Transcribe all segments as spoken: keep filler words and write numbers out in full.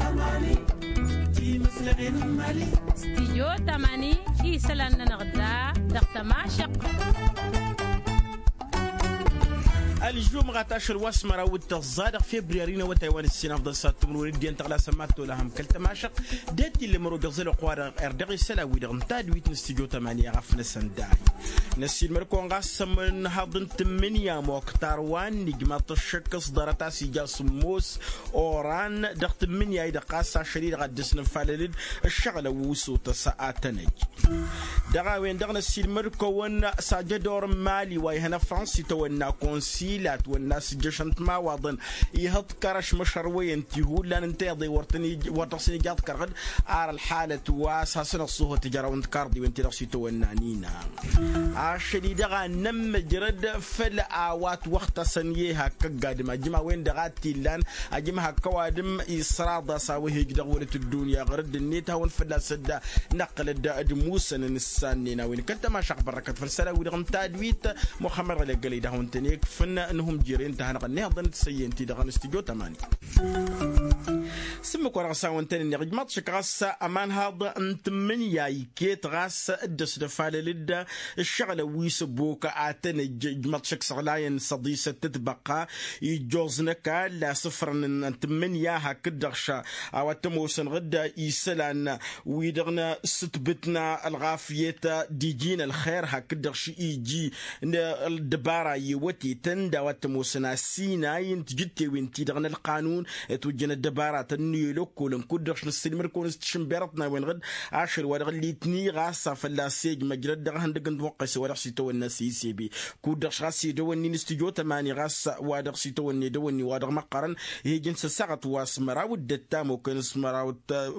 استديو تماني إيسلان نغدا دقت معشق الجمعة عشر واسمرة والتصادق فبراير وتايوان السنة أفضل سات تمرور دي انتقلا سمعتوا لهم كلت معشق داتي اللي مرو قصير قوار اردغي سلاوي دغن تادويت نستيجو تمانية غفنا سنداي نسيل مركون غاس من هضن تمنيا موكتار وان نجمة الشكس دارتا سيجا سموس اوران دغ تمنيا ايدا قاسا شريد غدس نفالد الشغلة ووسو تساعات نج دغاوين دغ نسيل مركون ساجدور مالي ويهنا فرنسي تونا كونسيلات والناس جشنت ما واضن يهط كرش مشروين تقول لان انتي ورتني ورتسني جات كرغد ار الحالة واساسنا الصوه تجارة وانت كاردي وانت راسي تونا نينا عشري دغا نم جرد فل آوات وقت سنيه كقادم أجمع وين دغاتي لان أجمع كوادم إسراد ساويه جدولة الدنيا غرد النيت هون فلا سدا نقل الداد موسى نسانينا وين كنت ما شق بركة فلسلا ودغم تادويت محمد على قلي ده هون تنيك فن إنهم جيرين تهنا قنيه ضن تسيين تدغن استجو تماني سمك ورغسا وانتني نغجمات شكراسا أمان هذا أنت من يايكيت غاسا الدس دفال لدى الشغلة ويسبوكا آتن جمات شكس علاين صديسة تتبقى يجوزنكا لا صفرن أنت من ياها كدغشا أواتموسن غدا يسلان ويدغنا ستبتنا الغافية ديجين الخير ها كدغش يجي الدبارة يوتي تندا واتموسنا سينا ينتجتي وينتي دغنا القانون توجنا الدبارة تنيلو كولن كدغش نسلمر كون استشمبرتنا وين غد عشر ورغ اللي تني غاسا فلا سيج مجرد دغهن دغن وقس ورغ سيتو الناس يسيبي كودغش غاسي دووني نستجو تماني غاسا وادغ سيتو ني دووني وادغ مقرن هي جنس ساعه واسمرا ودتا ممكن اسمرا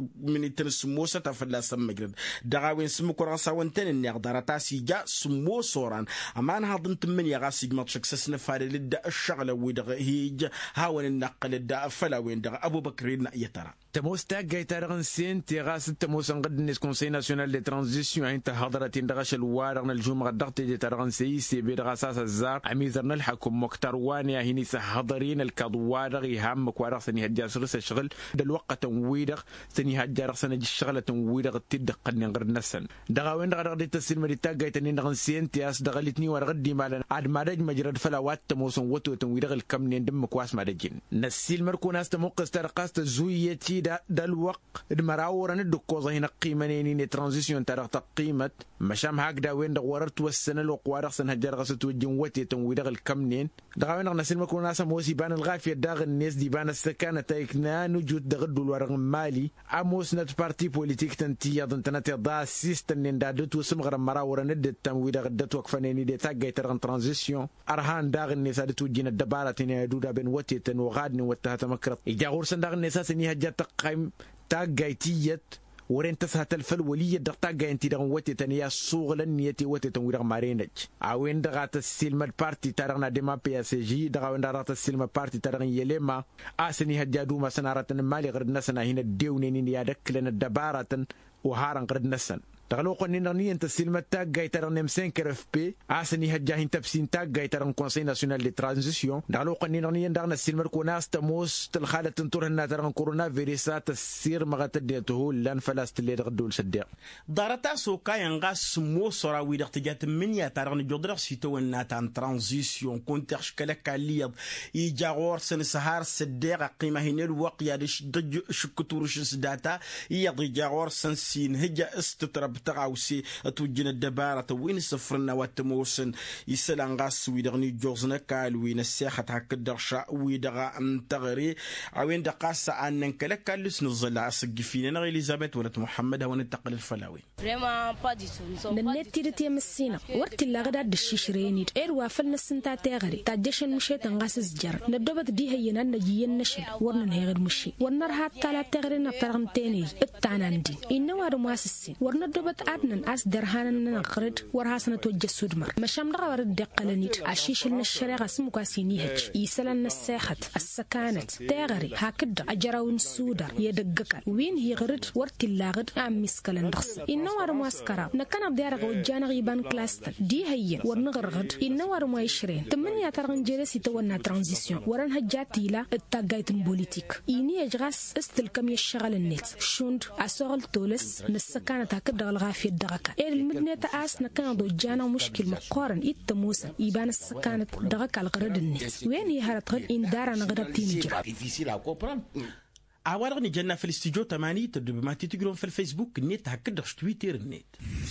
من تنس موسى تفلا سمجرد دغاوين سمكو غاسا وانتن نقدر تاسيجا سمو صوران امان هضن تمني غاسي ما تشكسسنا فارل الشغله ودغ هيج هاون النقل الدا فلا وين دغ ابو بكر يترى تموستا جايتارغن سين تيغاس تموسن قد نيس كونسي ناسيونال دي ترانزيسيون انت حضرتين دغش الوارغن الجمعه ضغط دي تارغن سي سي بي دغاساس الزار عميزرنا الحكم مختار وانيا هني حاضرين الكضوارغ يهم كوارغ سني هجاس رس الشغل دلوقت ويدغ سني هجار سنه الشغله ويدغ تدق نغر نسن دغاوين دغ دي تسلم دي تاغايتني دغن سين تياس دغلتني ورغ دي مالن اد مادج مجرد فلاوات تموسن وتو ويدغ الكم ندم كواس مادجين نسيل مركوناس تمقس ترقاست زويتي دلوق المراورن الدكوزه هنا قيمنيني ترانزيسيون تاع قيمه مشام هكذا وين دورت والسنه الوقوارق سن هجر غست وجن وتي تنويدغ الكمنين دغاوين نسل مكون ناس موسي بان الغافيه داغ الناس دي بان السكانه تايكنا نوجود دغد الورق مالي اموس نت بارتي بوليتيك تنتي ضنتنا تضا سيستن دادت وسمغر مراورن الد تنويدغ دت وقفنيني دي تاغاي تران ترانزيسيون ارهان داغ الناس دت وجن الدباره تني دودا بن وتي تن وغادني وتها تمكرت يجاور سن داغ الناس سني هجر تقيم تاغايتيت ورين تسهت الفلولية دقتا جاينتي دغن وتي تنيا صوغلن نيتي وتي تنوير مارينج عوين دغات السلم بارتي ترغنا ديما بي اس جي دغاوين دغات السلم بارتي ترغن يليما اسني هجادو ما سنارتن مالي غير نسنا هنا ديونين يا دكلن الدبارة وهارن غير نسن تغلو قنين رني انت السلم تاج جاي ترى نمسين كرف بي عسني هجاهين تبسين تاج جاي ترى كونسي ناسيونال دي ترانزيسيون تغلو قنين رني دارنا السلم كوناس تموس الحاله تنطر هنا ترى كورونا فيروسات السير ما غتديته لان فلاست اللي غدول صدق دارتا سوكا ينغاس مو صرا وي دغتجات من يا ترى جودر سيتو ناتان ترانزيسيون كونترش كلك ليض يجاور سن سهار صدق قيمه هنا الوق يا دج شكتورش سداتا يضي جاور سن سين هجا استترب تغاوسي توجنا الدبارة وين سفرنا واتموسن يسلان غاس ويدغني جوزنا كال وين الساحة هكذا شا ويدغا انتغري عوين دقاس عن ننكلك كالس نزل عسق فينا إليزابيث ولد محمد وننتقل الفلاوي ننت تيرتي مسينا ورت اللي غدا دشيش رينيد اير وافلنا السنتا تاغري تاجشن مشيت نغاس الزجر ندوبت دي هينا نجيين نشل ورن هيغر مشي ورنر هات تالا تاغري نبترغم تاني التعناندي إنه وارو ماسسين ورن ندوبت أدنى أس درهان نقرد ورهاسنا توجه السودمر مشام دغا ورد دقلنيت عشيش لنا الشريعة سمكا سينيهج يسلن الساخت السكانت تاغري هكذا أجراون سودر يدقك وين هي غرد ورت اللاغد أم مسكلن دخس إنه ور مواسكرا نكنا بديار وجانا غيبان كلاستن دي هي ورنغرغد إنه ور مويشرين تمنيا ترغن جلسي تونا ترانزيسيون ورن هجاتي لا التاقايت بوليتيك إني يجغس استلكم يشغل النت شوند أسوغل تولس نسكانت هكذا الغافية دغكا إيه المدنية تأس نكنا دو جانا مشكل مقارن إتموسا يبان السكانت دغكا الغرد النت وين هي هرتغل إن دارا نغرد تينجر عوارغني جنة في الاستيجو تماني تدب ما تيتقرون في الفيسبوك النت هكذا تويتر النت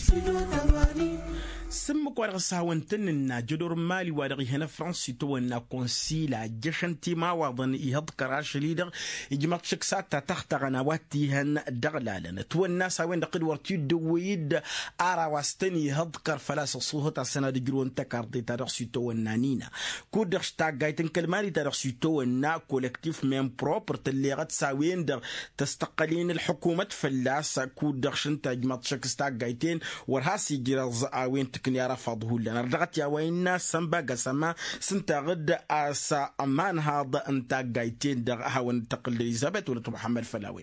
سمك ورغ ساوانتن إن جدور مالي ورغي هنا فرنسي تو إن كونسيلا جشن تيما وضن يهض كراش ليدر يجمع شكسات تحت غنواتي هن دغلالنا تو الناس وين دقل ورتي دويد أرا واستني يهض كر فلاس صوه تسنة دجرون تكاردي ترخصي تو النانينا كودرش تاجايتن كلماري ترخصي تو إن كولكتيف مين بروبر تليغت ساوين در تستقلين الحكومة فلاس كودرش انت جمع شكس تاجايتين ورهاسي جرز آوين تكني رفضه لنا رجعت يا وين سنبا قسما سنتغد أسا أمان هذا أنت جايتين در هون تقل إليزابيث ولا محمد فلاوي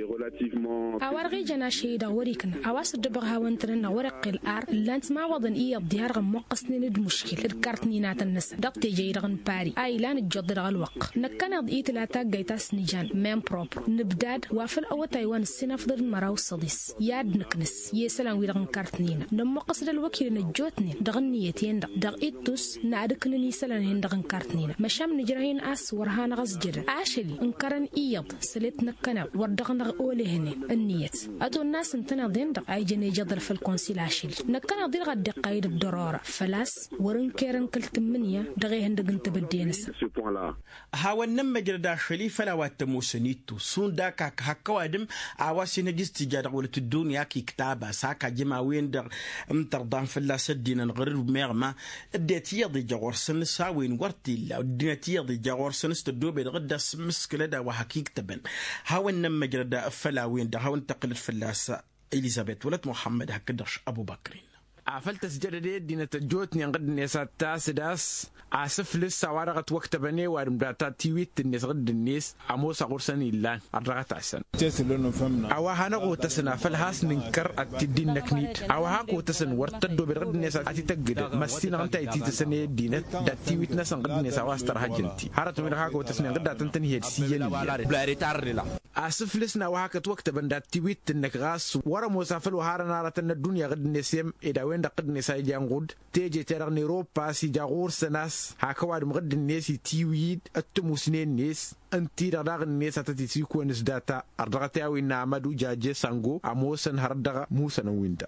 أورغي جنا شيء دوريكنا أواس الدبغها وانترنا ورق الأر لانت ما وضن إيه الديار غم مقصني ند مشكل الكارتني نات الناس دقت جيرغن باري أي لان الجدر الوق نكنا ضيت لا تاج جيتاس نيجان مين بروب نبداد وافل أو تايوان السنة فضل مراو صديس ياد نكنس يسلم ويرغن كارتنينا لما قصد الوكيل نجوتني دغنيتين دق دقيتوس نعركنا نيسلن دغن كارتنينا مشام نجرهين أس ورهان غزجر عاشلي انكرن إيض سلت نكنا وردغن أولهني النيت أدو الناس انتنا ضين دق أي جني جدر في الكونسيل عشيل نكنا ضين غد قايد الدرارة فلاس ورن كيرن كل تمنية دغيهن دق انت بدينس هاو النم جردا شلي فلا واتموسنيتو سون داكا هكوادم عواسي نجز تجارة ولت الدنيا كي كتابة ساكا جما وين در امترضان فلاس الدين نغرب ميغما اديت يضي جغور سنس هاوين ورتي لا وديت يضي جغور سنس تدوبي غدا مسكلة دا وحكيك تبن هاو النم جردا فلا وين ده هاو انتقل الفلاسة إليزابيث ولد محمد هكدرش أبو بكر عفلت سجدة دينا تجوتني غد الناس التاس داس عسف لسه ورقة وقت بني وارمداتا تيويت الناس غد الناس عموس غرسن إلا الرغة عسن أو هنقو تسنا فالهاس ننكر التدين نكنيت أو هاكو تسن ورتدو برغد الناس أتي تجد مسين غنتا يتي تسني الدين دا تيويت ناس غد الناس واستر هجنتي هارت من هاكو تسني غد تنتني هي عسف لسنا وهاكت وقت بندا تيويت النك غاس ورا موسافل وهارنا رتنا الدنيا غد الناس يم إذا وين دقد نساء جانغود تيجي ترغني روبا سي جاغور سناس هاكواد مغد الناس تيويد التموسنين ناس انتي رغ الناس تتسيكو نسداتا ارغتي او نعمدو جاجي سانغو اموسن هردغ موسن ويندا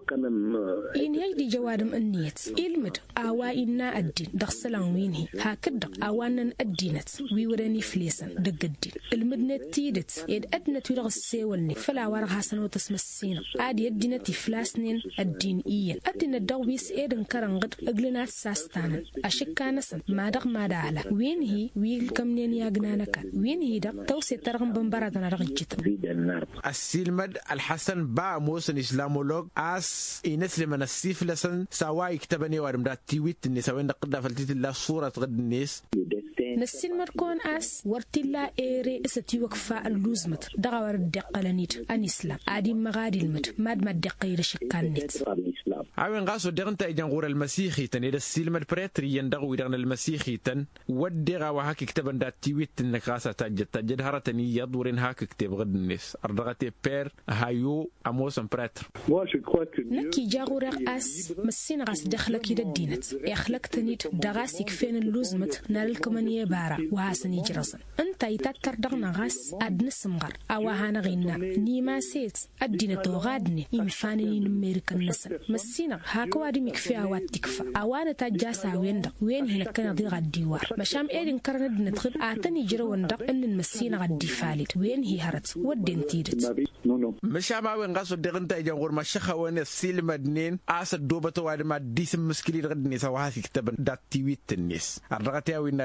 إن يجدي جوادم النيت إلمد أوا إنا الدين دخسلان وينهي هكذا أوانا الدينت ويوراني فليسن دق الدين المدنة تيدت إد أدنى تورغ السيولني فلا ورغ حسن وتسمى السين عادي الدينة فلاسنين الدين إيا أدنى الدوبيس إيدن كرنغد أقلنات ساستانا أشكا نسن ما دغ ما دعلا وينهي ويل كمنين ياقنانك وينهي دغ توسي ترغم بمباراتنا رغجتا السيلمد الحسن با موسن إسلامولوج أس ينسلم من السيف لسن سواء يكتبني وارمدات تيويت الناس وين قد فلتيت الله صورة غد الناس نسين مركون أس ورتلا إيري إستي وقفاء اللوزمت دغور الدقلانيت الإسلام عادي مغادي المت ماد ما الدقير شكانيت عوين غاسو دغنتا إجانغور المسيحي تن إذا السيلم البريتري يندغو يدغن المسيحي تن ودغا وهاك كتبن دات تيويت إنك غاسا تجد تجد هرتني يدورين هاك كتب غد الناس أردغتي بير هايو أموسن بريتر نكي جاغور أس مسين غاس دخلك يد الدينت يخلق تنيت دغاسك فين اللوزمت نالكمانية بارا وهاسني جرسن انت يتاتر دغنا غاس أدن سمغر أواهانا غينا نيما سيت الدينتو غادني ينفاني نميركا نسن مسينا هاكو وادي مكفي أوات تكفى أوانا تاجاسا ويندق وين هنا كان ضي غد ديوار مشام إيدن كرن دنتخل آتني جرو وندق أن المسينا غد دي فالد وين هي هرت ودين تيرت مشام عوين غاسو دغنتا إجانغور مشاخا وين السيل مدنين آسد دوبتو وادي ما ديسم مسكلي غد نيسا وهاسي كتبن دات تيويت النيس الرغتي أوين نادمات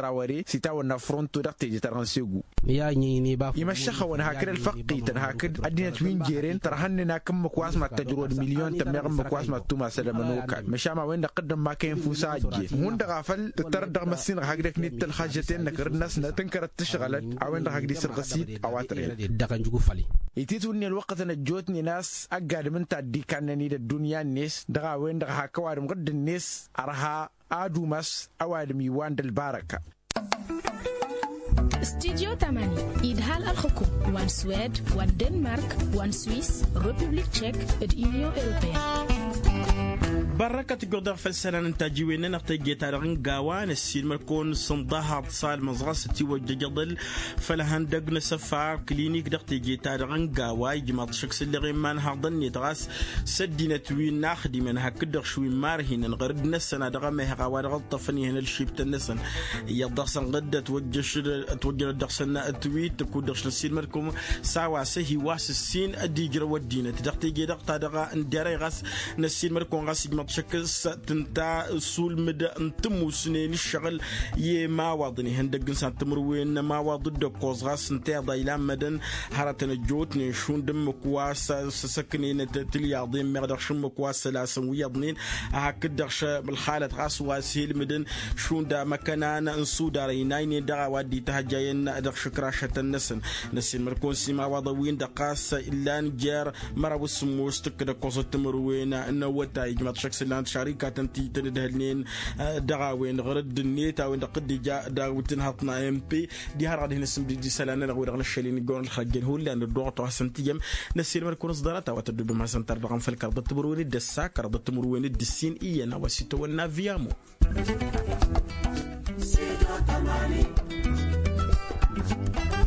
تراوري سيتا ونفرونتو دقتي ترانسيغو يمشخ ونهاكر الفقي تنهاكر أدينا توين جيرين ترهننا كم مكواس ما تجرود مليون تميغ مكواس ما توما سلمنوكا مشاما وين قدم ما كان فوساجي هون دغافل تتردغ مسين هاكدك نيت الحاجتين نكر الناس تنكرت تشغلت او وين هاكدي سرقسيت اواتر دغنجو فالي يتيتوني الوقت انا جوتني ناس اقعد من تادي كانني الدنيا الناس دغا وين دغا هاكوار مغد الناس ارها ادو مس اوادم يوان البركه استديو ثمانية إدهال الحكوم وان سويد وان دنمارك وان سويس ريبوبليك تشيك اليونيون أوروبية بركة قدر فلسنا ننتاجي وين نقطي تارغن قوان السين مركون صندها اتصال مزغس توجه جدل فلهن دقن سفا كلينيك دقتي تارغن قواي جماعة شخص اللي غيمان هاضن يتغاس سدينا توين ناخدي من هكدر شوي مارهن نغرد نسنا دغمه غوان غطفني هنا الشيب تنسن يضغسن غدة توجه توجه الدغسن التويت تكون دغش السين مركم ساوا سهي واس السين الديجر ودينا تدقتي دقتا دغا ندري غاس نسين مركون غاس شكس تنتا سول مدى انتمو سنين الشغل يه ما واضني هندق انسان تمروين ما واضد قوز غاس انتا ضايلان مدن هارتنا جوتني شون دم مكواسا سسكنين تلياضين مغدر شون مكواسا لاسن ويضنين هكدرش بالحالة غاس واسيل مدن شون دا مكانانا انسو داريناين دا وادي تهجاين درش كراشة النسن نسين مركون سيما واضوين دا قاسا إلان جار مراو السموس تكدا قوز التمروين انو وتا يجمع شخص لان شركة تنتي تندهلين دعوين غرد النيت أو نقد جاء دعوتين هطنا إم بي دي هرد هنا سمدي دي سلانة نقول رغل الشلين يقول الخجين هو لأن الضغط وحسنتيهم نسير مركون صدارات أو تدب مع سنتر رقم في الكرد تمروين الدساك رد تمروين الدسين إينا وسيتو النافيامو سيدو تماني